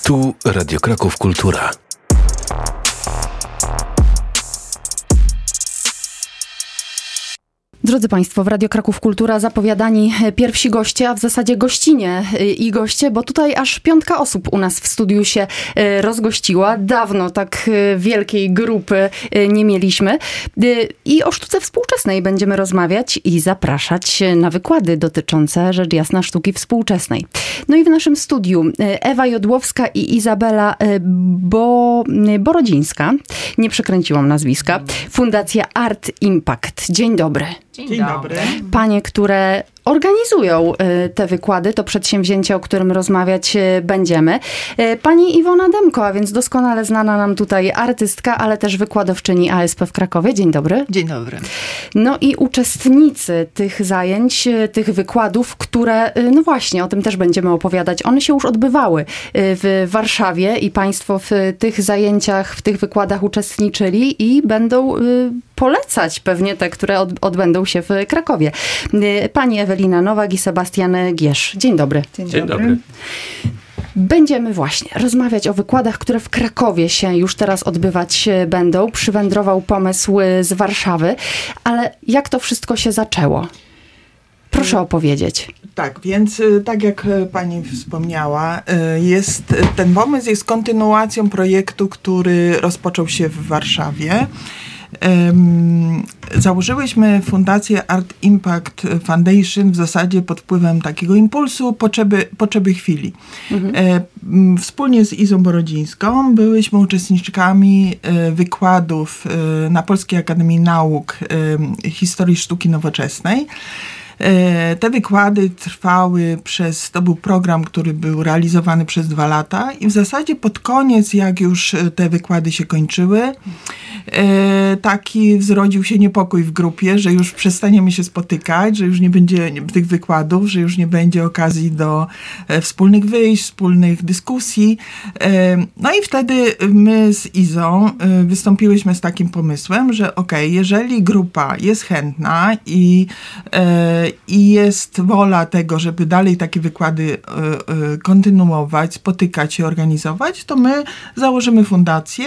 Tu Radio Kraków Kultura. Drodzy Państwo, w Radio Kraków Kultura zapowiadani pierwsi goście, a w zasadzie gościnie i goście, bo tutaj aż 5 osób u nas w studiu się rozgościła. Dawno tak wielkiej grupy nie mieliśmy. I o sztuce współczesnej będziemy rozmawiać i zapraszać na wykłady dotyczące, rzecz jasna, sztuki współczesnej. No i w naszym studiu Ewa Jodłowska i Izabela Borodzińska. Nie przekręciłam nazwiska. Fundacja Art Impact. Dzień dobry. Dzień dobry. Panie, które organizują te wykłady, to przedsięwzięcie, o którym rozmawiać będziemy. Pani Iwona Demko, a więc doskonale znana nam tutaj artystka, ale też wykładowczyni ASP w Krakowie. Dzień dobry. Dzień dobry. No i uczestnicy tych zajęć, tych wykładów, które, no właśnie, o tym też będziemy opowiadać. One się już odbywały w Warszawie i Państwo w tych zajęciach, w tych wykładach uczestniczyli i będą polecać pewnie te, które odbędą się w Krakowie. Pani Ewelina Nowak i Sebastian Giesz. Dzień dobry. Dzień dobry. Będziemy właśnie rozmawiać o wykładach, które w Krakowie się już teraz odbywać będą. Przywędrował pomysł z Warszawy, ale jak to wszystko się zaczęło? Proszę opowiedzieć. Tak, więc tak jak pani wspomniała, ten pomysł jest kontynuacją projektu, który rozpoczął się w Warszawie. Założyłyśmy Fundację Art Impact Foundation w zasadzie pod wpływem takiego impulsu potrzeby chwili. Wspólnie z Izą Borodzińską byłyśmy uczestniczkami wykładów na Polskiej Akademii Nauk Historii Sztuki Nowoczesnej. Te wykłady trwały to był program, który był realizowany przez 2 lata i w zasadzie pod koniec, jak już te wykłady się kończyły, taki zrodził się niepokój w grupie, że już przestaniemy się spotykać, że już nie będzie tych wykładów, że już nie będzie okazji do wspólnych wyjść, wspólnych dyskusji. No i wtedy my z Izą wystąpiłyśmy z takim pomysłem, że jeżeli grupa jest chętna i jest wola tego, żeby dalej takie wykłady kontynuować, spotykać się, organizować, to my założymy fundację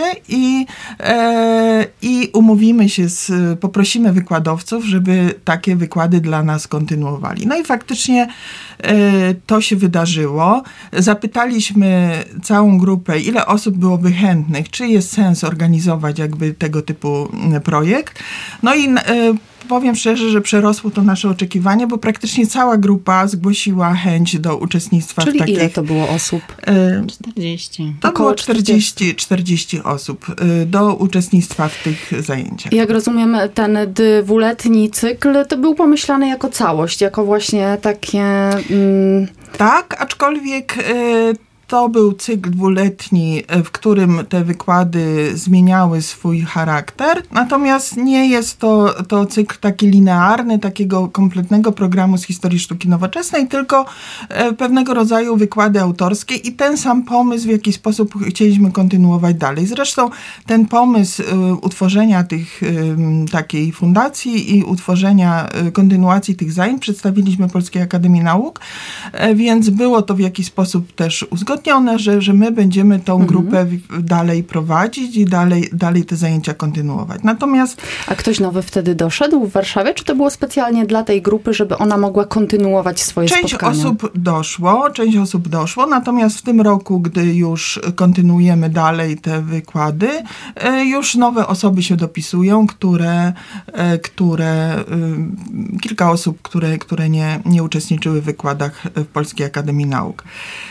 i umówimy się, poprosimy wykładowców, żeby takie wykłady dla nas kontynuowali. No i faktycznie to się wydarzyło. Zapytaliśmy całą grupę, ile osób byłoby chętnych, czy jest sens organizować jakby tego typu projekt. No i powiem szczerze, że przerosło to nasze oczekiwania, bo praktycznie cała grupa zgłosiła chęć do uczestnictwa Czyli w takich... ile to było osób? 40. To Około było 40 osób do uczestnictwa w tych zajęciach. Jak rozumiem, ten 2-letni cykl to był pomyślany jako całość, jako właśnie takie... Tak, aczkolwiek... To był cykl 2-letni, w którym te wykłady zmieniały swój charakter, natomiast nie jest to cykl taki linearny, takiego kompletnego programu z historii sztuki nowoczesnej, tylko pewnego rodzaju wykłady autorskie i ten sam pomysł, w jaki sposób chcieliśmy kontynuować dalej. Zresztą ten pomysł utworzenia takiej fundacji i kontynuacji tych zajęć przedstawiliśmy Polskiej Akademii Nauk, więc było to w jakiś sposób też uzgodnione, że my będziemy tą grupę dalej prowadzić i dalej te zajęcia kontynuować. Natomiast... A ktoś nowy wtedy doszedł w Warszawie, czy to było specjalnie dla tej grupy, żeby ona mogła kontynuować swoje spotkania? Część osób doszło, natomiast w tym roku, gdy już kontynuujemy dalej te wykłady, już nowe osoby się dopisują, kilka osób, które nie uczestniczyły w wykładach w Polskiej Akademii Nauk.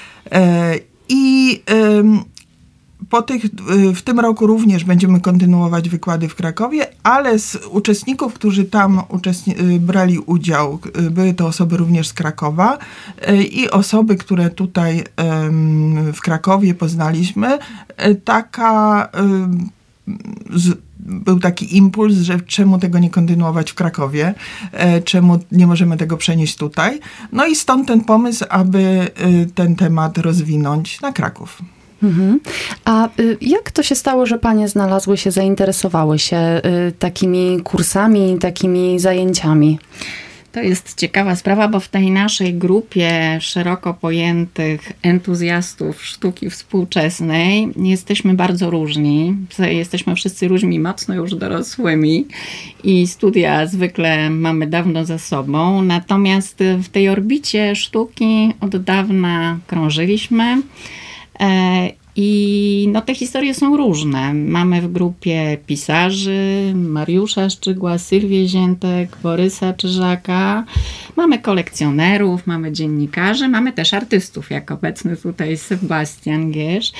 W tym roku również będziemy kontynuować wykłady w Krakowie, ale z uczestników, którzy tam brali udział, były to osoby również z Krakowa i osoby, które tutaj w Krakowie poznaliśmy, był taki impuls, że czemu tego nie kontynuować w Krakowie, czemu nie możemy tego przenieść tutaj. No i stąd ten pomysł, aby ten temat rozwinąć na Kraków. A jak to się stało, że panie zainteresowały się takimi kursami, takimi zajęciami? To jest ciekawa sprawa, bo w tej naszej grupie szeroko pojętych entuzjastów sztuki współczesnej jesteśmy bardzo różni. Jesteśmy wszyscy ludźmi mocno już dorosłymi i studia zwykle mamy dawno za sobą. Natomiast w tej orbicie sztuki od dawna krążyliśmy. I no, te historie są różne. Mamy w grupie pisarzy, Mariusza Szczygła, Sylwię Ziętek, Borysa Czyżaka. Mamy kolekcjonerów, mamy dziennikarzy, mamy też artystów, jak obecny tutaj Sebastian Gierz.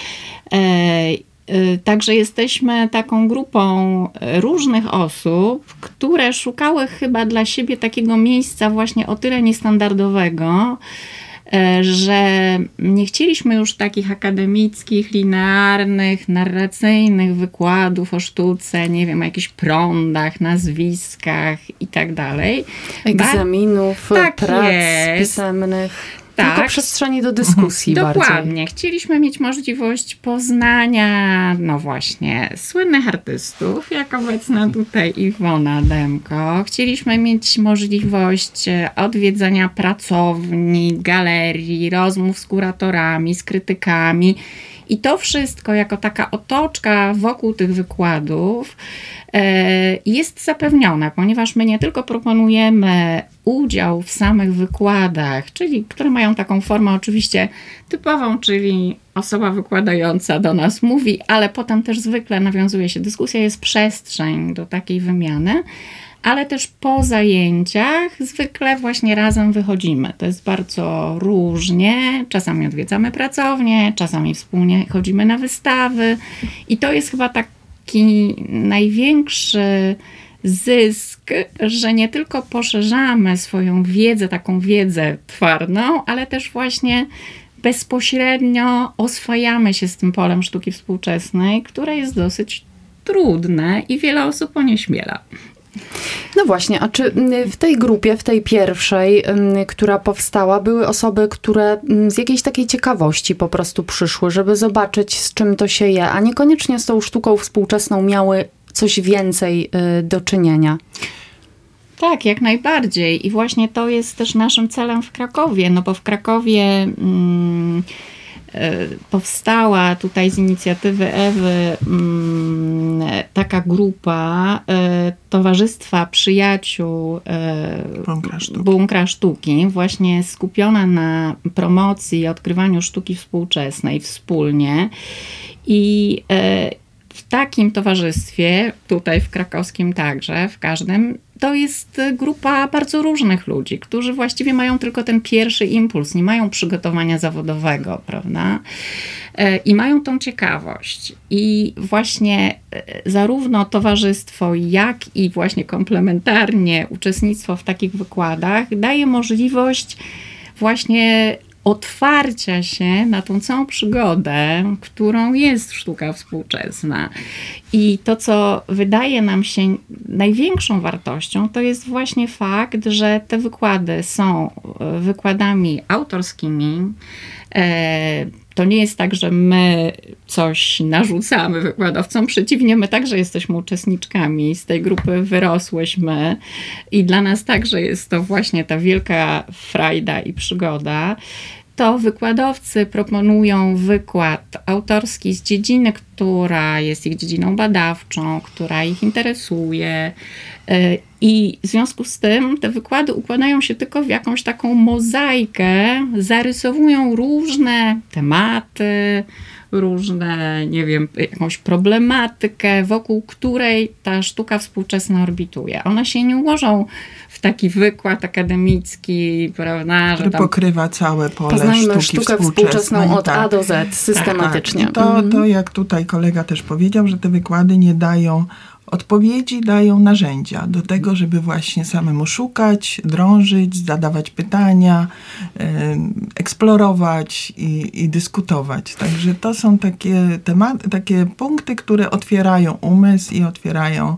Także jesteśmy taką grupą różnych osób, które szukały chyba dla siebie takiego miejsca właśnie o tyle niestandardowego, że nie chcieliśmy już takich akademickich, linearnych, narracyjnych wykładów o sztuce, nie wiem, o jakichś prądach, nazwiskach i tak dalej. Egzaminów, prac pisemnych. Tylko przestrzeni do dyskusji bardziej. Dokładnie. Chcieliśmy mieć możliwość poznania, no właśnie, słynnych artystów, jak obecna tutaj Iwona Demko. Chcieliśmy mieć możliwość odwiedzania pracowni, galerii, rozmów z kuratorami, z krytykami. I to wszystko jako taka otoczka wokół tych wykładów jest zapewnione, ponieważ my nie tylko proponujemy udział w samych wykładach, czyli które mają taką formę oczywiście typową, czyli osoba wykładająca do nas mówi, ale potem też zwykle nawiązuje się dyskusja, jest przestrzeń do takiej wymiany, ale też po zajęciach zwykle właśnie razem wychodzimy. To jest bardzo różnie. Czasami odwiedzamy pracownię, czasami wspólnie chodzimy na wystawy i to jest chyba taki największy zysk, że nie tylko poszerzamy swoją wiedzę, taką wiedzę twardą, ale też właśnie bezpośrednio oswajamy się z tym polem sztuki współczesnej, które jest dosyć trudne i wiele osób onieśmiela. No właśnie, a czy w tej grupie, w tej pierwszej, która powstała, były osoby, które z jakiejś takiej ciekawości po prostu przyszły, żeby zobaczyć, z czym to się je, a niekoniecznie z tą sztuką współczesną miały coś więcej do czynienia? Tak, jak najbardziej. I właśnie to jest też naszym celem w Krakowie, no bo w Krakowie powstała tutaj z inicjatywy Ewy taka grupa Towarzystwa Przyjaciół Bunkra Sztuki, właśnie skupiona na promocji i odkrywaniu sztuki współczesnej wspólnie. I w takim towarzystwie, tutaj w krakowskim także, w każdym, to jest grupa bardzo różnych ludzi, którzy właściwie mają tylko ten pierwszy impuls, nie mają przygotowania zawodowego, prawda? I mają tą ciekawość. I właśnie zarówno towarzystwo, jak i właśnie komplementarnie uczestnictwo w takich wykładach daje możliwość właśnie otwarcia się na tą całą przygodę, którą jest sztuka współczesna. I to, co wydaje nam się największą wartością, to jest właśnie fakt, że te wykłady są wykładami autorskimi. To nie jest tak, że my coś narzucamy wykładowcom. Przeciwnie, my także jesteśmy uczestniczkami. Z tej grupy wyrosłyśmy i dla nas także jest to właśnie ta wielka frajda i przygoda. To wykładowcy proponują wykład autorski z dziedziny, która jest ich dziedziną badawczą, która ich interesuje. I w związku z tym te wykłady układają się tylko w jakąś taką mozaikę, zarysowują różne tematy, różne, nie wiem, jakąś problematykę, wokół której ta sztuka współczesna orbituje. One się nie ułożą w taki wykład akademicki, prawda? Który tam pokrywa całe pole poznajmy sztuki sztukę współczesną od A do Z systematycznie. Tak. To jak tutaj kolega też powiedział, że te wykłady nie dają odpowiedzi, dają narzędzia do tego, żeby właśnie samemu szukać, drążyć, zadawać pytania, eksplorować i dyskutować. Także to są takie tematy, takie punkty, które otwierają umysł i otwierają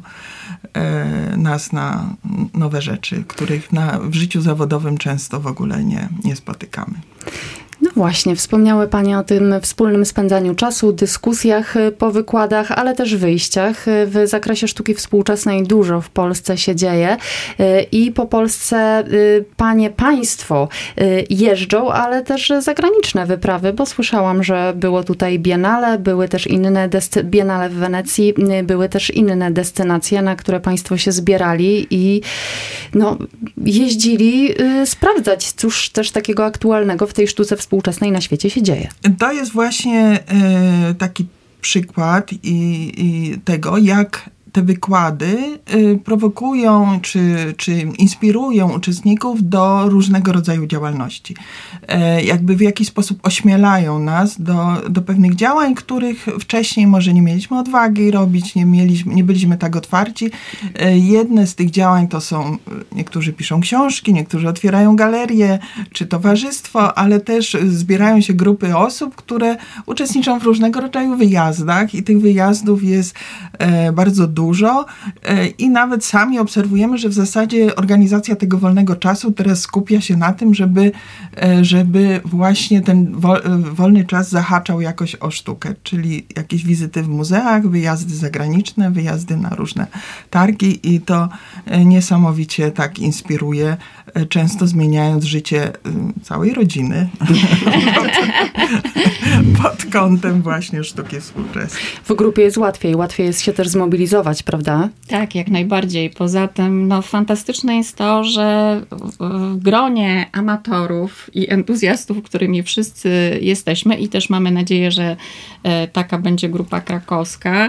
nas na nowe rzeczy, których w życiu zawodowym często w ogóle nie spotykamy. No Właśnie, wspomniały Panie o tym wspólnym spędzaniu czasu, dyskusjach po wykładach, ale też wyjściach. W zakresie sztuki współczesnej dużo w Polsce się dzieje i po Polsce państwo jeżdżą, ale też zagraniczne wyprawy, bo słyszałam, że było tutaj Biennale, były też inne Biennale w Wenecji, były też inne destynacje, na które Państwo się zbierali i jeździli sprawdzać, cóż też takiego aktualnego w tej sztuce współczesnej na świecie się dzieje. To jest właśnie taki przykład i tego, jak te wykłady prowokują czy inspirują uczestników do różnego rodzaju działalności. Jakby w jakiś sposób ośmielają nas do pewnych działań, których wcześniej może nie mieliśmy odwagi robić, nie byliśmy tak otwarci. Jedne z tych działań to są, niektórzy piszą książki, niektórzy otwierają galerie czy towarzystwo, ale też zbierają się grupy osób, które uczestniczą w różnego rodzaju wyjazdach i tych wyjazdów jest bardzo dużo i nawet sami obserwujemy, że w zasadzie organizacja tego wolnego czasu teraz skupia się na tym, żeby właśnie ten wolny czas zahaczał jakoś o sztukę, czyli jakieś wizyty w muzeach, wyjazdy zagraniczne, wyjazdy na różne targi i to niesamowicie tak inspiruje, często zmieniając życie całej rodziny pod kątem właśnie sztuki współczesnej. W grupie jest łatwiej jest się też zmobilizować, prawda? Tak, jak najbardziej. Poza tym fantastyczne jest to, że w gronie amatorów i entuzjastów, którymi wszyscy jesteśmy i też mamy nadzieję, że taka będzie grupa krakowska,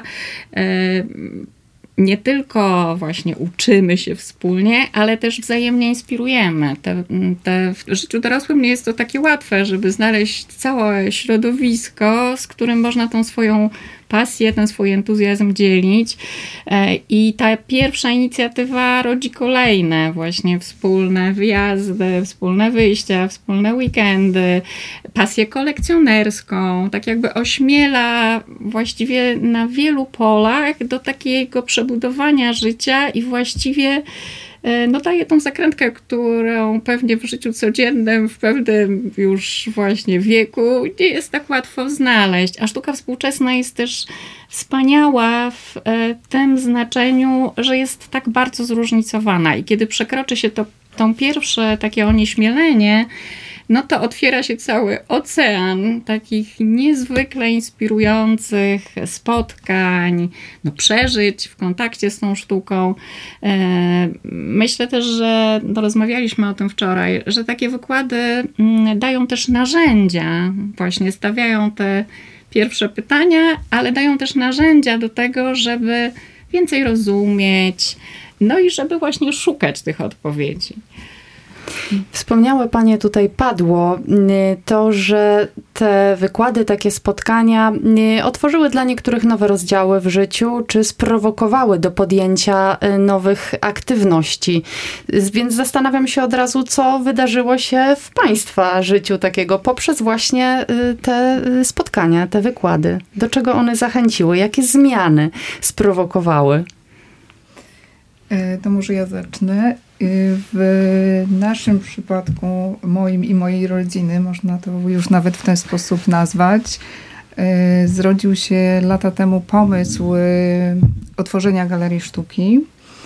nie tylko właśnie uczymy się wspólnie, ale też wzajemnie inspirujemy. W życiu dorosłym nie jest to takie łatwe, żeby znaleźć całe środowisko, z którym można tą swoją pasję, ten swój entuzjazm dzielić. I ta pierwsza inicjatywa rodzi kolejne właśnie wspólne wyjazdy, wspólne wyjścia, wspólne weekendy, pasję kolekcjonerską, tak jakby ośmiela właściwie na wielu polach do takiego przebudowania życia i właściwie daje tą zakrętkę, którą pewnie w życiu codziennym, w pewnym już właśnie wieku nie jest tak łatwo znaleźć. A sztuka współczesna jest też wspaniała w tym znaczeniu, że jest tak bardzo zróżnicowana i kiedy przekroczy się to pierwsze takie onieśmielenie, to otwiera się cały ocean takich niezwykle inspirujących spotkań, przeżyć w kontakcie z tą sztuką. Myślę też, że rozmawialiśmy o tym wczoraj, że takie wykłady dają też narzędzia, właśnie stawiają te pierwsze pytania, ale dają też narzędzia do tego, żeby więcej rozumieć, i żeby właśnie szukać tych odpowiedzi. Wspomniały Panie, tutaj padło to, że te wykłady, takie spotkania otworzyły dla niektórych nowe rozdziały w życiu, czy sprowokowały do podjęcia nowych aktywności. Więc zastanawiam się od razu, co wydarzyło się w Państwa życiu takiego poprzez właśnie te spotkania, te wykłady. Do czego one zachęciły? Jakie zmiany sprowokowały? To może ja zacznę. W naszym przypadku, moim i mojej rodziny, można to już nawet w ten sposób nazwać, zrodził się lata temu pomysł otworzenia galerii sztuki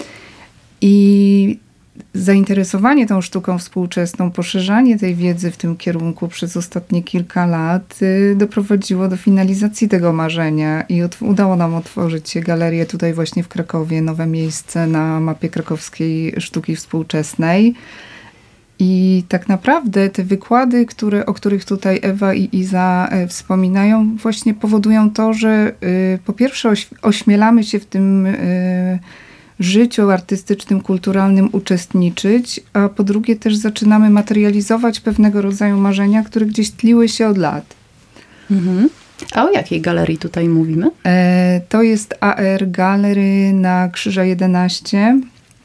i zainteresowanie tą sztuką współczesną, poszerzanie tej wiedzy w tym kierunku przez ostatnie kilka lat doprowadziło do finalizacji tego marzenia i udało nam otworzyć się galerię tutaj właśnie w Krakowie, nowe miejsce na mapie krakowskiej sztuki współczesnej. I tak naprawdę te wykłady, o których tutaj Ewa i Iza wspominają, właśnie powodują to, że po pierwsze ośmielamy się w tym życiu artystycznym, kulturalnym uczestniczyć, a po drugie też zaczynamy materializować pewnego rodzaju marzenia, które gdzieś tliły się od lat. Mhm. A o jakiej galerii tutaj mówimy? To jest AR Gallery na Krzyża 11.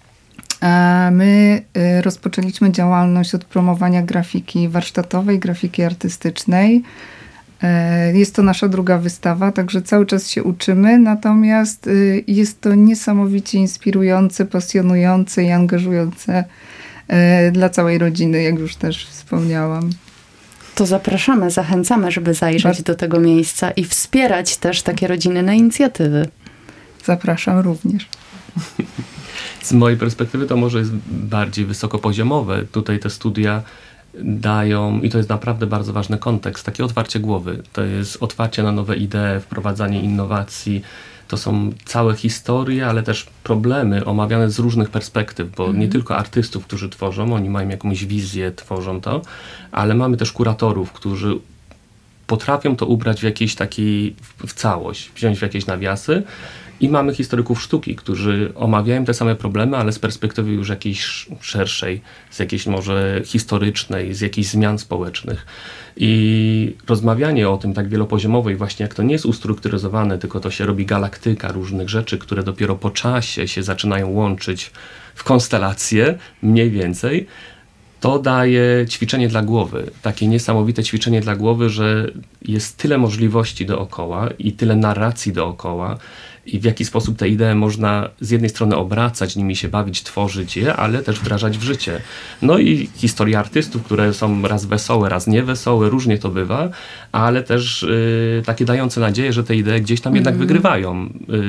My rozpoczęliśmy działalność od promowania grafiki warsztatowej, grafiki artystycznej. Jest to nasza druga wystawa, także cały czas się uczymy, natomiast jest to niesamowicie inspirujące, pasjonujące i angażujące dla całej rodziny, jak już też wspomniałam. To zapraszamy, zachęcamy, żeby zajrzeć do tego miejsca i wspierać też takie rodzinne inicjatywy. Zapraszam również. Z mojej perspektywy to może jest bardziej wysokopoziomowe. Tutaj te studia dają, i to jest naprawdę bardzo ważny kontekst, takie otwarcie głowy. To jest otwarcie na nowe idee, wprowadzanie innowacji. To są całe historie, ale też problemy omawiane z różnych perspektyw, bo nie tylko artystów, którzy tworzą, oni mają jakąś wizję, tworzą to, ale mamy też kuratorów, którzy potrafią to ubrać w jakiś taki, w całość, wziąć w jakieś nawiasy. I mamy historyków sztuki, którzy omawiają te same problemy, ale z perspektywy już jakiejś szerszej, z jakiejś może historycznej, z jakichś zmian społecznych. I rozmawianie o tym tak wielopoziomowo i właśnie jak to nie jest ustrukturyzowane, tylko to się robi galaktyka różnych rzeczy, które dopiero po czasie się zaczynają łączyć w konstelacje, mniej więcej, to daje ćwiczenie dla głowy. Takie niesamowite ćwiczenie dla głowy, że jest tyle możliwości dookoła i tyle narracji dookoła, i w jaki sposób te idee można z jednej strony obracać, nimi się bawić, tworzyć je, ale też wdrażać w życie. No i historie artystów, które są raz wesołe, raz niewesołe, różnie to bywa, ale też takie dające nadzieję, że te idee gdzieś tam jednak wygrywają.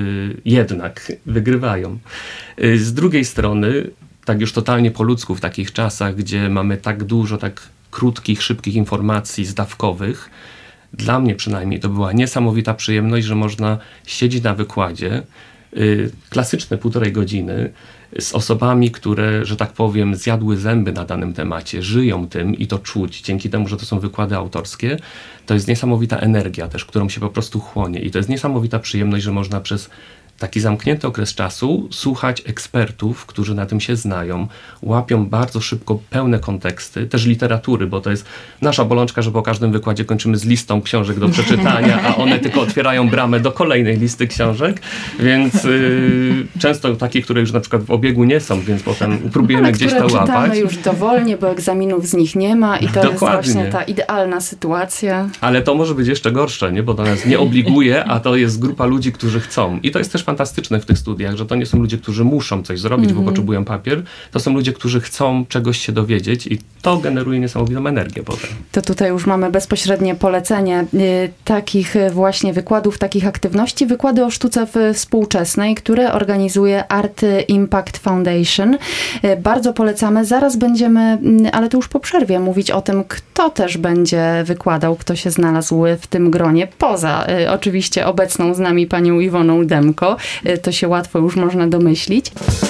Z drugiej strony, tak już totalnie po ludzku w takich czasach, gdzie mamy tak dużo tak krótkich, szybkich informacji zdawkowych, dla mnie przynajmniej to była niesamowita przyjemność, że można siedzieć na wykładzie, klasyczne 1,5 godziny, z osobami, które, że tak powiem, zjadły zęby na danym temacie, żyją tym i to czuć, dzięki temu, że to są wykłady autorskie. To jest niesamowita energia też, którą się po prostu chłonie i to jest niesamowita przyjemność, że można przez taki zamknięty okres czasu słuchać ekspertów, którzy na tym się znają, łapią bardzo szybko pełne konteksty, też literatury, bo to jest nasza bolączka, że po każdym wykładzie kończymy z listą książek do przeczytania, a one tylko otwierają bramę do kolejnej listy książek, więc często takie, które już na przykład w obiegu nie są, więc potem próbujemy gdzieś to łapać. Czytamy już dowolnie, bo egzaminów z nich nie ma i to Dokładnie. jest właśnie ta idealna sytuacja. Ale to może być jeszcze gorsze, nie? Bo to nas nie obliguje, a to jest grupa ludzi, którzy chcą. I to jest też fantastyczne w tych studiach, że to nie są ludzie, którzy muszą coś zrobić, bo potrzebują papier. To są ludzie, którzy chcą czegoś się dowiedzieć i to generuje niesamowitą energię potem. To tutaj już mamy bezpośrednie polecenie takich właśnie wykładów, takich aktywności. Wykłady o sztuce współczesnej, które organizuje Art Impact Foundation. Bardzo polecamy. Zaraz będziemy, ale to już po przerwie, mówić o tym, kto też będzie wykładał, kto się znalazł w tym gronie, poza oczywiście obecną z nami panią Iwoną Demko. To się łatwo już można domyślić.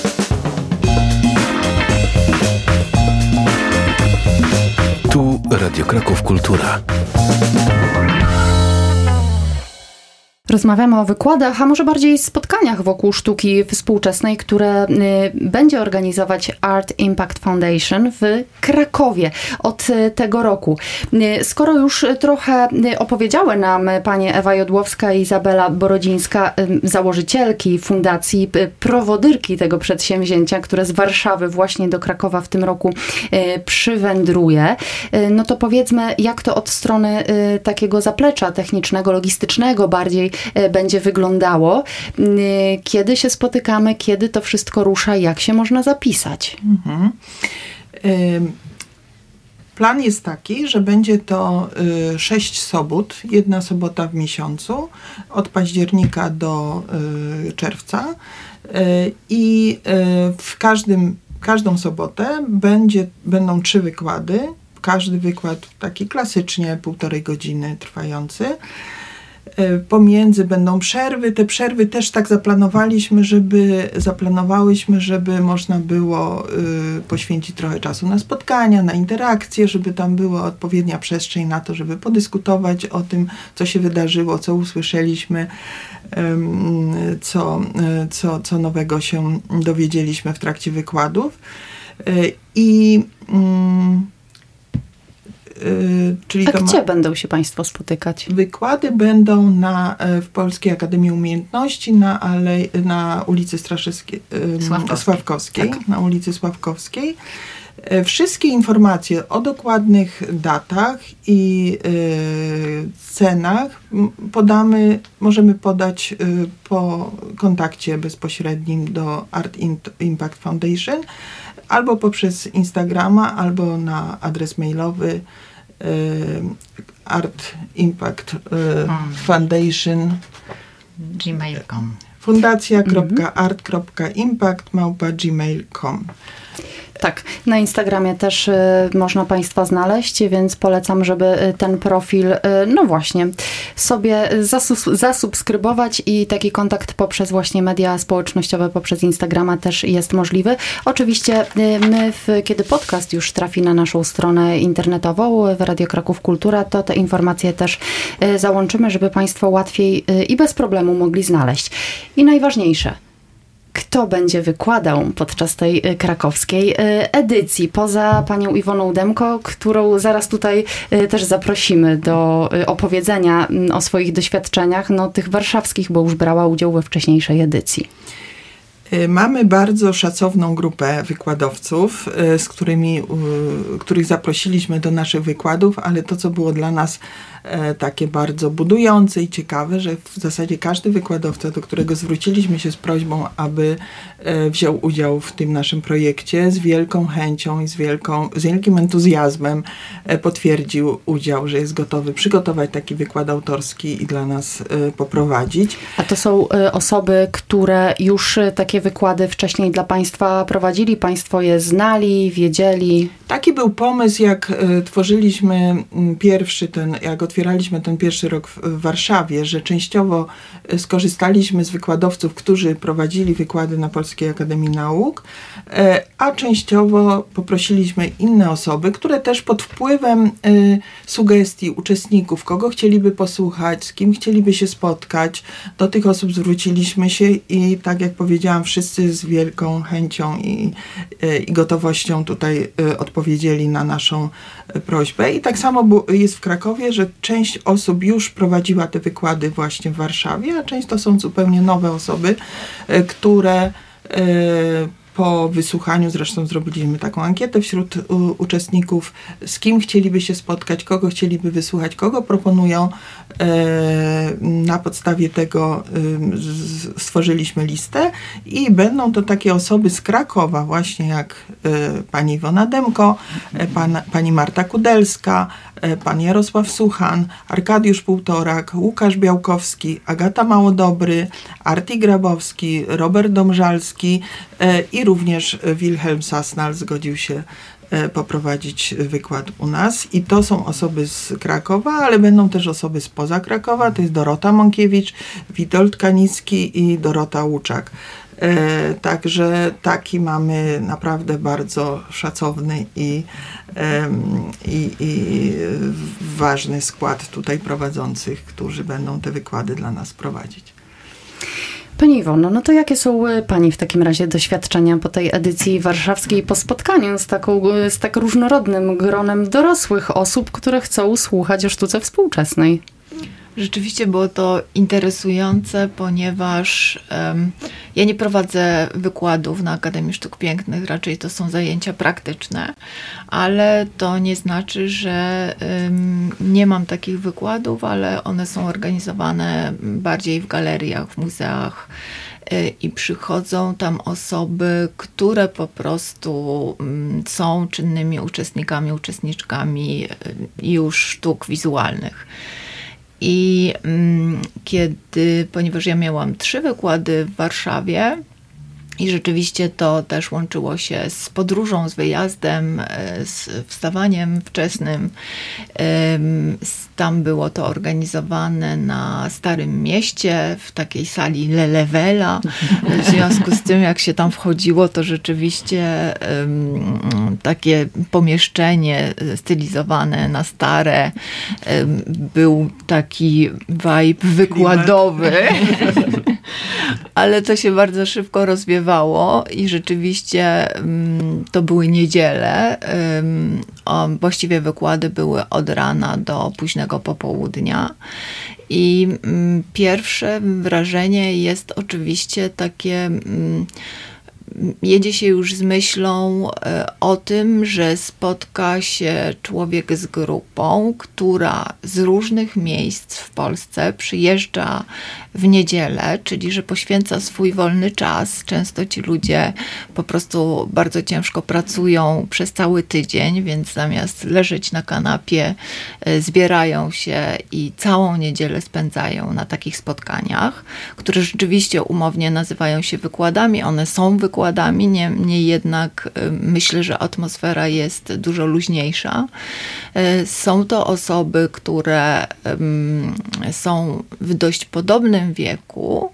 Tu Radio Kraków Kultura. Rozmawiamy o wykładach, a może bardziej spotkaniach wokół sztuki współczesnej, które będzie organizować Art Impact Foundation w Krakowie od tego roku. Skoro już trochę opowiedziały nam panie Ewa Jodłowska i Izabela Borodzińska, założycielki fundacji, prowodyrki tego przedsięwzięcia, które z Warszawy właśnie do Krakowa w tym roku przywędruje, no to powiedzmy, jak to od strony takiego zaplecza technicznego, logistycznego bardziej będzie wyglądało. Kiedy się spotykamy, kiedy to wszystko rusza, jak się można zapisać? Plan jest taki, że będzie to 6 sobot, 1 sobota w miesiącu, od października do czerwca i w każdą sobotę będą 3 wykłady. Każdy wykład taki klasycznie 1,5 godziny trwający. Pomiędzy będą przerwy. Te przerwy też tak zaplanowałyśmy, żeby można było poświęcić trochę czasu na spotkania, na interakcje, żeby tam była odpowiednia przestrzeń na to, żeby podyskutować o tym, co się wydarzyło, co usłyszeliśmy, co nowego się dowiedzieliśmy w trakcie wykładów. Czyli gdzie będą się państwo spotykać? Wykłady będą w Polskiej Akademii Umiejętności na ulicy Sławkowskiej. Tak. Na ulicy Sławkowskiej. Wszystkie informacje o dokładnych datach i cenach możemy podać po kontakcie bezpośrednim do Art Impact Foundation albo poprzez Instagrama, albo na adres mailowy Art Impact Foundation. gmail.com. fundacja.art.impact@gmail.com. Tak, na Instagramie też można Państwa znaleźć, więc polecam, żeby ten profil, no właśnie, sobie zasubskrybować i taki kontakt poprzez właśnie media społecznościowe, poprzez Instagrama też jest możliwy. Oczywiście my, kiedy podcast już trafi na naszą stronę internetową w Radio Kraków Kultura, to te informacje też załączymy, żeby Państwo łatwiej i bez problemu mogli znaleźć. I najważniejsze, kto będzie wykładał podczas tej krakowskiej edycji, poza panią Iwoną Demko, którą zaraz tutaj też zaprosimy do opowiedzenia o swoich doświadczeniach, no tych warszawskich, bo już brała udział we wcześniejszej edycji. Mamy bardzo szacowną grupę wykładowców, których zaprosiliśmy do naszych wykładów, ale to, co było dla nas takie bardzo budujące i ciekawe, że w zasadzie każdy wykładowca, do którego zwróciliśmy się z prośbą, aby wziął udział w tym naszym projekcie, z wielką chęcią i z wielkim entuzjazmem potwierdził udział, że jest gotowy przygotować taki wykład autorski i dla nas poprowadzić. A to są osoby, które już takie wykłady wcześniej dla Państwa prowadzili? Państwo je znali, wiedzieli? Taki był pomysł, jak tworzyliśmy jak otwieraliśmy ten pierwszy rok w Warszawie, że częściowo skorzystaliśmy z wykładowców, którzy prowadzili wykłady na Polskiej Akademii Nauk, a częściowo poprosiliśmy inne osoby, które też pod wpływem sugestii uczestników, kogo chcieliby posłuchać, z kim chcieliby się spotkać, do tych osób zwróciliśmy się i tak jak powiedziałam, wszyscy z wielką chęcią i gotowością tutaj odpowiedzieli na naszą prośbę. I tak samo jest w Krakowie, że część osób już prowadziła te wykłady właśnie w Warszawie, a część to są zupełnie nowe osoby, które po wysłuchaniu, zresztą zrobiliśmy taką ankietę wśród uczestników, z kim chcieliby się spotkać, kogo chcieliby wysłuchać, kogo proponują. Na podstawie tego stworzyliśmy listę i będą to takie osoby z Krakowa, właśnie jak pani Iwona Demko, pani Marta Kudelska, pan Jarosław Suchan, Arkadiusz Półtorak, Łukasz Białkowski, Agata Małodobry, Arti Grabowski, Robert Domżalski i również Wilhelm Sasnal zgodził się poprowadzić wykład u nas. I to są osoby z Krakowa, ale będą też osoby spoza Krakowa. To jest Dorota Mąkiewicz, Witold Kanicki i Dorota Łuczak. Także taki mamy naprawdę bardzo szacowny i ważny skład tutaj prowadzących, którzy będą te wykłady dla nas prowadzić. Pani Iwono, no to jakie są Pani w takim razie doświadczenia po tej edycji warszawskiej, po spotkaniu z tak różnorodnym gronem dorosłych osób, które chcą słuchać o sztuce współczesnej? Rzeczywiście było to interesujące, ponieważ ja nie prowadzę wykładów na Akademii Sztuk Pięknych, raczej to są zajęcia praktyczne, ale to nie znaczy, że nie mam takich wykładów, ale one są organizowane bardziej w galeriach, w muzeach i przychodzą tam osoby, które po prostu są czynnymi uczestniczkami już sztuk wizualnych. I ponieważ ja miałam 3 wykłady w Warszawie i rzeczywiście to też łączyło się z podróżą, z wyjazdem, z wstawaniem wczesnym. Tam było to organizowane na Starym Mieście, w takiej sali Lelewela. W związku z tym, jak się tam wchodziło, to rzeczywiście takie pomieszczenie stylizowane na stare. Był taki vibe wykładowy. Ale to się bardzo szybko rozwiewało i rzeczywiście to były niedziele. Właściwie wykłady były od rana do późnego popołudnia. I pierwsze wrażenie jest oczywiście takie, jedzie się już z myślą o tym, że spotka się człowiek z grupą, która z różnych miejsc w Polsce przyjeżdża w niedzielę, czyli że poświęca swój wolny czas. Często ci ludzie po prostu bardzo ciężko pracują przez cały tydzień, więc zamiast leżeć na kanapie, zbierają się i całą niedzielę spędzają na takich spotkaniach, które rzeczywiście umownie nazywają się wykładami. One są wykładami, niemniej jednak myślę, że atmosfera jest dużo luźniejsza. Są to osoby, które są w dość podobnym wieku,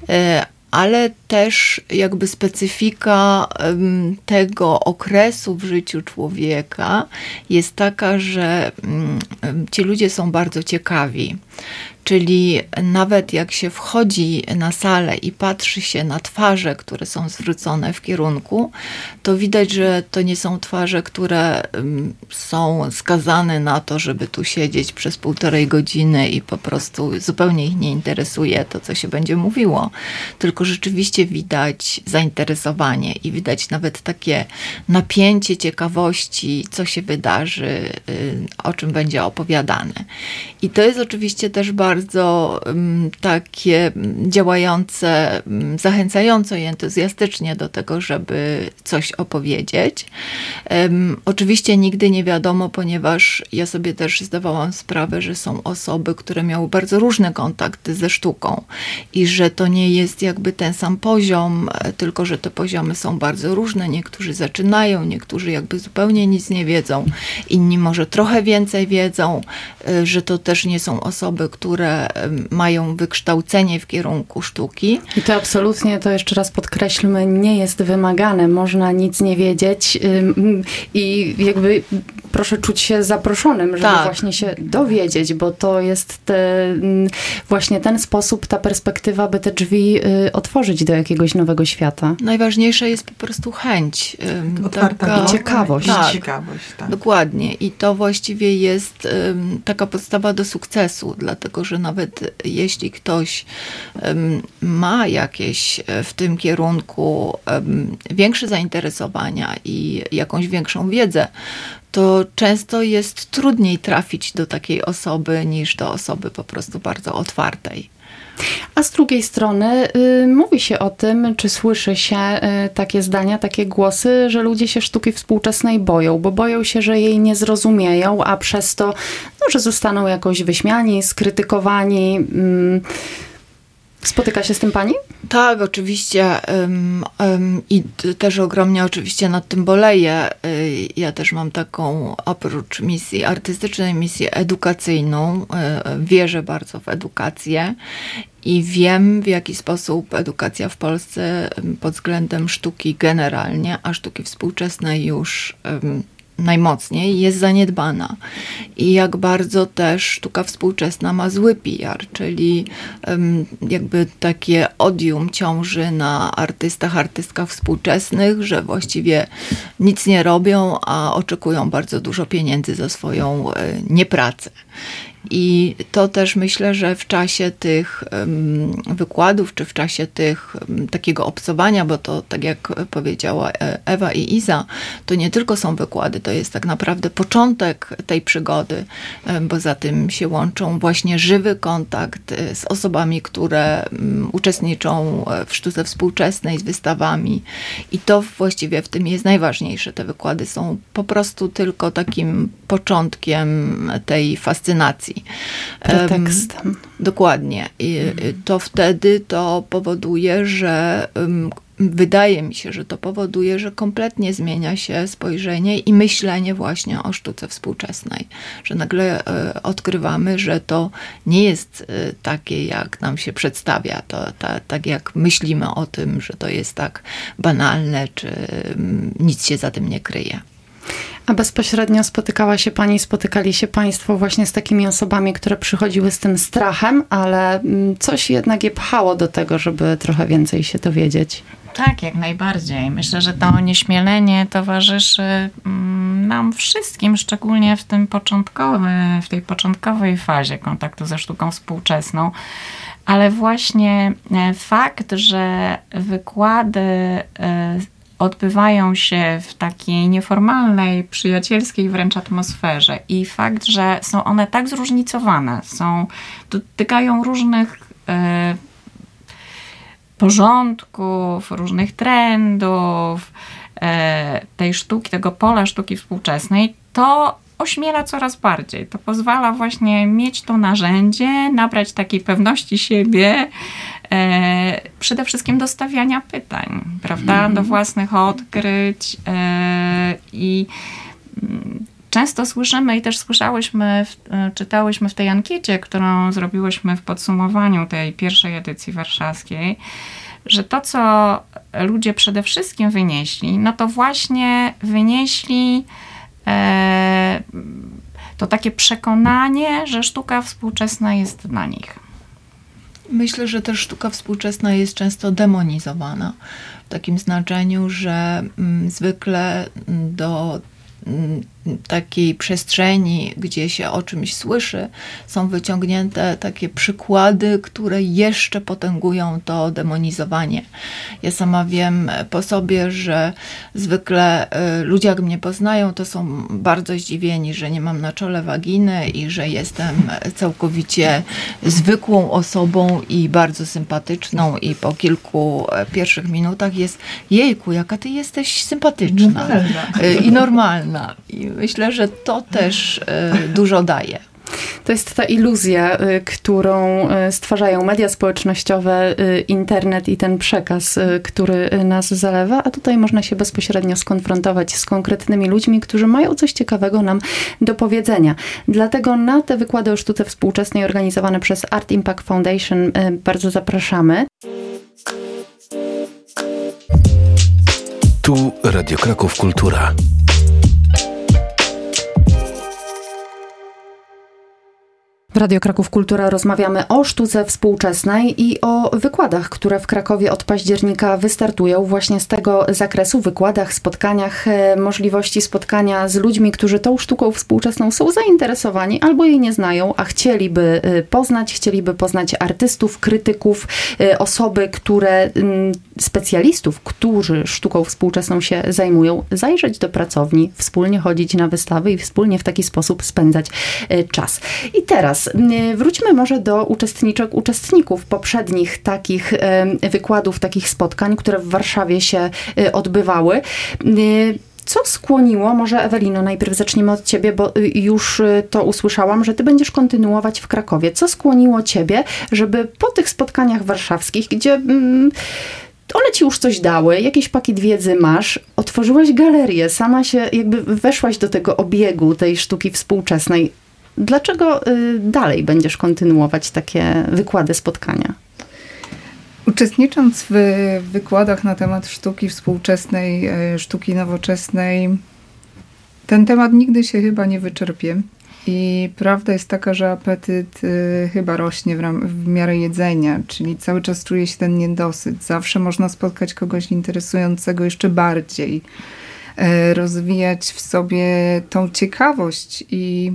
ale też jakby specyfika tego okresu w życiu człowieka jest taka, że ci ludzie są bardzo ciekawi. Czyli nawet jak się wchodzi na salę i patrzy się na twarze, które są zwrócone w kierunku, to widać, że to nie są twarze, które są skazane na to, żeby tu siedzieć przez 1,5 godziny i po prostu zupełnie ich nie interesuje to, co się będzie mówiło. Tylko rzeczywiście widać zainteresowanie i widać nawet takie napięcie ciekawości, co się wydarzy, o czym będzie opowiadane. I to jest oczywiście też bardzo takie działające, zachęcająco i entuzjastycznie do tego, żeby coś opowiedzieć. Oczywiście nigdy nie wiadomo, ponieważ ja sobie też zdawałam sprawę, że są osoby, które miały bardzo różne kontakty ze sztuką i że to nie jest jakby ten sam poziom, tylko że te poziomy są bardzo różne. Niektórzy zaczynają, niektórzy jakby zupełnie nic nie wiedzą, inni może trochę więcej wiedzą, że to też nie są osoby, które mają wykształcenie w kierunku sztuki. I to absolutnie, to jeszcze raz podkreślmy, nie jest wymagane. Można nic nie wiedzieć i jakby proszę czuć się zaproszonym, żeby właśnie się dowiedzieć, bo to jest właśnie ten sposób, ta perspektywa, by te drzwi otworzyć do jakiegoś nowego świata. Najważniejsza jest po prostu chęć. I ciekawość. Tak. Dokładnie. I to właściwie jest taka podstawa do sukcesu, dlatego że nawet jeśli ktoś ma jakieś w tym kierunku większe zainteresowania i jakąś większą wiedzę, to często jest trudniej trafić do takiej osoby niż do osoby po prostu bardzo otwartej. A z drugiej strony mówi się o tym, czy słyszy się takie zdania, takie głosy, że ludzie się sztuki współczesnej boją, bo boją się, że jej nie zrozumieją, a przez to, że zostaną jakoś wyśmiani, skrytykowani. Spotyka się z tym pani? Tak, oczywiście. I też ogromnie oczywiście nad tym boleję. Ja też mam taką, oprócz misji artystycznej, misję edukacyjną. Wierzę bardzo w edukację i wiem, w jaki sposób edukacja w Polsce pod względem sztuki generalnie, a sztuki współczesnej już najmocniej jest zaniedbana. I jak bardzo też sztuka współczesna ma zły PR, czyli jakby takie odium ciąży na artystkach współczesnych, że właściwie nic nie robią, a oczekują bardzo dużo pieniędzy za swoją niepracę. I to też myślę, że w czasie tych wykładów, czy w czasie takiego obcowania, bo to tak jak powiedziała Ewa i Iza, to nie tylko są wykłady, to jest tak naprawdę początek tej przygody, bo za tym się łączą właśnie żywy kontakt z osobami, które uczestniczą w sztuce współczesnej, z wystawami. I to właściwie w tym jest najważniejsze. Te wykłady są po prostu tylko takim początkiem tej fascynacji. Pretekstem. Dokładnie. I to wtedy to powoduje, że wydaje mi się, że to powoduje, że kompletnie zmienia się spojrzenie i myślenie właśnie o sztuce współczesnej. Że nagle odkrywamy, że to nie jest takie, jak nam się przedstawia. Tak jak myślimy o tym, że to jest tak banalne, czy nic się za tym nie kryje. A bezpośrednio spotykali się państwo właśnie z takimi osobami, które przychodziły z tym strachem, ale coś jednak je pchało do tego, żeby trochę więcej się dowiedzieć. Tak, jak najbardziej. Myślę, że to onieśmielenie towarzyszy nam wszystkim, szczególnie w tej początkowej fazie kontaktu ze sztuką współczesną. Ale właśnie fakt, że wykłady odbywają się w takiej nieformalnej, przyjacielskiej wręcz atmosferze i fakt, że są one tak zróżnicowane, dotykają różnych porządków, różnych trendów, tej sztuki, tego pola sztuki współczesnej, to ośmiela coraz bardziej. To pozwala właśnie mieć to narzędzie, nabrać takiej pewności siebie, przede wszystkim do stawiania pytań, prawda, do własnych odkryć i często słyszymy i też czytałyśmy w tej ankiecie, którą zrobiłyśmy w podsumowaniu tej pierwszej edycji warszawskiej, że to, co ludzie przede wszystkim wynieśli, no to właśnie wynieśli to takie przekonanie, że sztuka współczesna jest dla nich. Myślę, że też sztuka współczesna jest często demonizowana w takim znaczeniu, że zwykle do takiej przestrzeni, gdzie się o czymś słyszy, są wyciągnięte takie przykłady, które jeszcze potęgują to demonizowanie. Ja sama wiem po sobie, że zwykle ludzie, jak mnie poznają, to są bardzo zdziwieni, że nie mam na czole waginy i że jestem całkowicie zwykłą osobą i bardzo sympatyczną i po kilku pierwszych minutach jest: jejku, jaka ty jesteś sympatyczna i normalna. I myślę, że to też dużo daje. To jest ta iluzja, którą stwarzają media społecznościowe, internet i ten przekaz, który nas zalewa, a tutaj można się bezpośrednio skonfrontować z konkretnymi ludźmi, którzy mają coś ciekawego nam do powiedzenia. Dlatego na te wykłady o sztuce współczesnej organizowane przez Art Impact Foundation bardzo zapraszamy. Tu Radio Kraków Kultura. W Radio Kraków Kultura rozmawiamy o sztuce współczesnej i o wykładach, które w Krakowie od października wystartują. Właśnie z tego zakresu, wykładach, spotkaniach, możliwości spotkania z ludźmi, którzy tą sztuką współczesną są zainteresowani albo jej nie znają, a chcieliby poznać artystów, krytyków, osoby, specjalistów, którzy sztuką współczesną się zajmują, zajrzeć do pracowni, wspólnie chodzić na wystawy i wspólnie w taki sposób spędzać czas. I teraz wróćmy może do uczestników poprzednich takich wykładów, takich spotkań, które w Warszawie się odbywały. Co skłoniło, może Ewelino, najpierw zaczniemy od ciebie, bo już to usłyszałam, że ty będziesz kontynuować w Krakowie. Co skłoniło ciebie, żeby po tych spotkaniach warszawskich, gdzie one ci już coś dały, jakiś pakiet wiedzy masz, otworzyłaś galerię, sama się jakby weszłaś do tego obiegu tej sztuki współczesnej. Dlaczego dalej będziesz kontynuować takie wykłady, spotkania? Uczestnicząc w wykładach na temat sztuki współczesnej, sztuki nowoczesnej, ten temat nigdy się chyba nie wyczerpie. I prawda jest taka, że apetyt chyba rośnie w miarę jedzenia, czyli cały czas czuje się ten niedosyt. Zawsze można spotkać kogoś interesującego jeszcze bardziej, rozwijać w sobie tą ciekawość i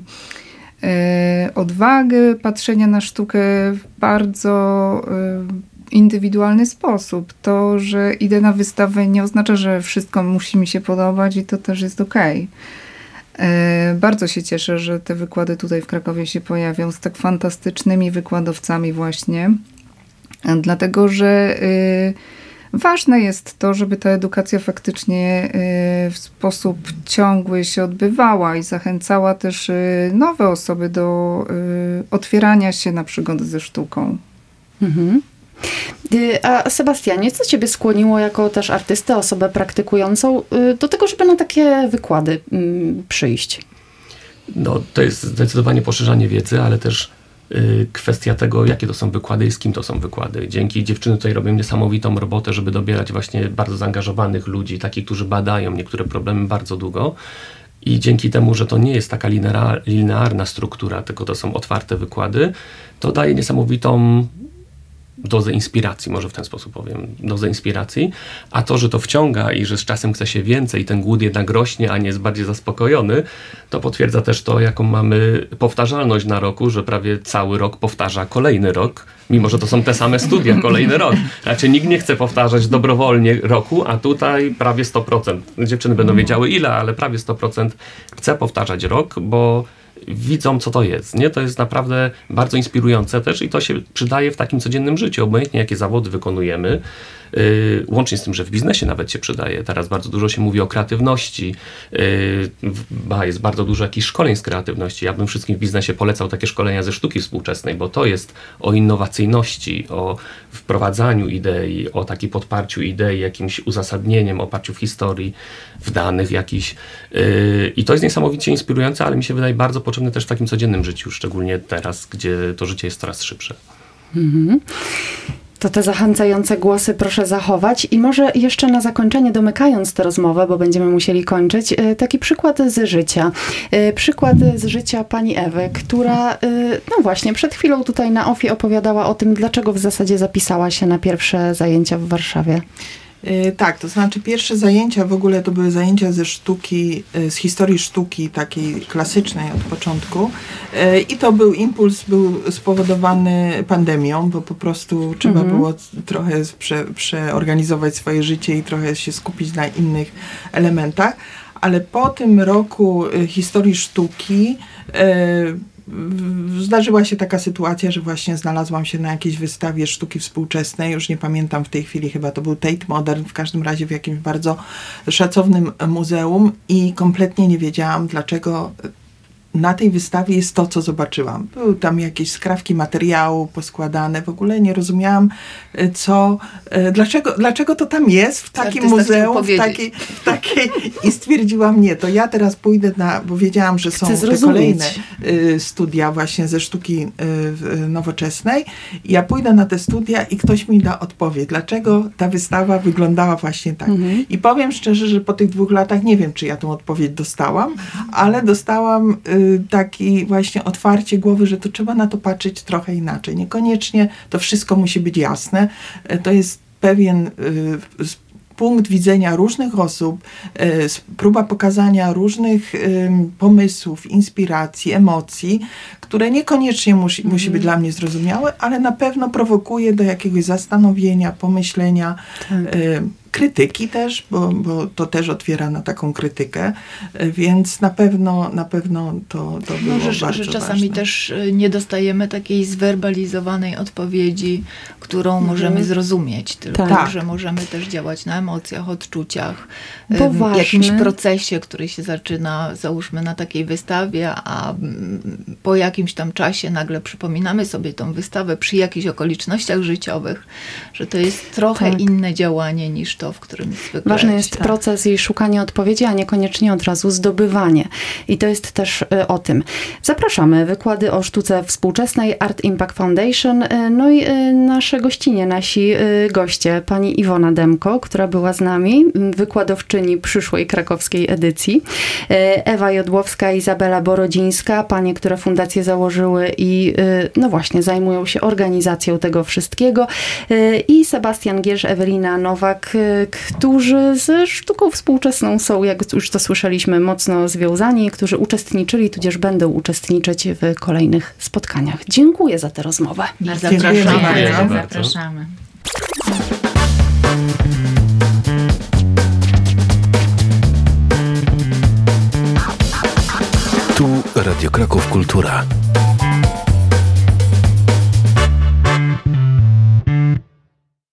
odwagę patrzenia na sztukę w bardzo indywidualny sposób. To, że idę na wystawę, nie oznacza, że wszystko musi mi się podobać i to też jest okej. Bardzo się cieszę, że te wykłady tutaj w Krakowie się pojawią z tak fantastycznymi wykładowcami właśnie, dlatego że ważne jest to, żeby ta edukacja faktycznie w sposób ciągły się odbywała i zachęcała też nowe osoby do otwierania się na przygody ze sztuką. Mhm. A Sebastianie, co ciebie skłoniło jako też artystę, osobę praktykującą do tego, żeby na takie wykłady przyjść? No, to jest zdecydowanie poszerzanie wiedzy, ale też kwestia tego, jakie to są wykłady i z kim to są wykłady. Dzięki dziewczyny tutaj robią niesamowitą robotę, żeby dobierać właśnie bardzo zaangażowanych ludzi, takich, którzy badają niektóre problemy bardzo długo. I dzięki temu, że to nie jest taka linearna struktura, tylko to są otwarte wykłady, to daje niesamowitą dozę inspiracji, może w ten sposób powiem, dozę inspiracji, a to, że to wciąga i że z czasem chce się więcej i ten głód jednak rośnie, a nie jest bardziej zaspokojony, to potwierdza też to, jaką mamy powtarzalność na roku, że prawie cały rok powtarza kolejny rok, mimo że to są te same studia kolejny rok. Znaczy nikt nie chce powtarzać dobrowolnie roku, a tutaj prawie 100%. Dziewczyny będą wiedziały ile, ale prawie 100% chce powtarzać rok, bo widzą, co to jest. Nie? To jest naprawdę bardzo inspirujące też i to się przydaje w takim codziennym życiu, obojętnie jakie zawody wykonujemy. Łącznie z tym, że w biznesie nawet się przydaje. Teraz bardzo dużo się mówi o kreatywności. Jest bardzo dużo jakichś szkoleń z kreatywności. Ja bym wszystkim w biznesie polecał takie szkolenia ze sztuki współczesnej, bo to jest o innowacyjności, o wprowadzaniu idei, o takim podparciu idei, jakimś uzasadnieniem, oparciu w historii, w danych jakichś. I to jest niesamowicie inspirujące, ale mi się wydaje bardzo potrzebne też w takim codziennym życiu, szczególnie teraz, gdzie to życie jest coraz szybsze. Mhm. To te zachęcające głosy proszę zachować. I może jeszcze na zakończenie, domykając tę rozmowę, bo będziemy musieli kończyć, taki przykład z życia. Przykład z życia pani Ewy, która, no właśnie, przed chwilą tutaj na OFI opowiadała o tym, dlaczego w zasadzie zapisała się na pierwsze zajęcia w Warszawie. Tak, to znaczy pierwsze zajęcia w ogóle to były zajęcia ze sztuki, z historii sztuki takiej klasycznej od początku i to impuls był spowodowany pandemią, bo po prostu trzeba było trochę przeorganizować swoje życie i trochę się skupić na innych elementach, ale po tym roku historii sztuki zdarzyła się taka sytuacja, że właśnie znalazłam się na jakiejś wystawie sztuki współczesnej, już nie pamiętam w tej chwili, chyba to był Tate Modern, w każdym razie w jakimś bardzo szacownym muzeum i kompletnie nie wiedziałam, dlaczego na tej wystawie jest to, co zobaczyłam. Były tam jakieś skrawki materiału poskładane, w ogóle nie rozumiałam, dlaczego to tam jest w takim muzeum, w takiej i stwierdziłam, nie, to ja teraz pójdę bo wiedziałam, że są te kolejne studia właśnie ze sztuki nowoczesnej. Ja pójdę na te studia i ktoś mi da odpowiedź, dlaczego ta wystawa wyglądała właśnie tak. I powiem szczerze, że po tych 2 latach nie wiem, czy ja tą odpowiedź dostałam, ale dostałam taki właśnie otwarcie głowy, że to trzeba na to patrzeć trochę inaczej. Niekoniecznie to wszystko musi być jasne. To jest pewien punkt widzenia różnych osób, próba pokazania różnych pomysłów, inspiracji, emocji, które niekoniecznie musi być dla mnie zrozumiałe, ale na pewno prowokuje do jakiegoś zastanowienia, pomyślenia, krytyki też, bo to też otwiera na taką krytykę, więc na pewno to było bardzo że czasami ważne. też nie dostajemy takiej zwerbalizowanej odpowiedzi, którą możemy zrozumieć, tylko że możemy też działać na emocjach, odczuciach, w jakimś procesie, który się zaczyna, załóżmy na takiej wystawie, a po jakimś tam czasie nagle przypominamy sobie tą wystawę przy jakichś okolicznościach życiowych, że to jest trochę inne działanie niż to, w którym zwykle... Ważny jest proces i szukanie odpowiedzi, a niekoniecznie od razu zdobywanie. I to jest też o tym. Zapraszamy. Wykłady o sztuce współczesnej Art Impact Foundation. No i nasze gościnie, nasi goście. Pani Iwona Demko, która była z nami, wykładowczyni przyszłej krakowskiej edycji. Ewa Jodłowska i Izabela Borodzińska, panie, które fundację założyły i no właśnie zajmują się organizacją tego wszystkiego. I Sebastian Gierz, Ewelina Nowak, którzy ze sztuką współczesną są, jak już to słyszeliśmy, mocno związani, którzy uczestniczyli, tudzież będą uczestniczyć w kolejnych spotkaniach. Dziękuję za tę rozmowę. Zapraszamy. Tu Radio Kraków Kultura.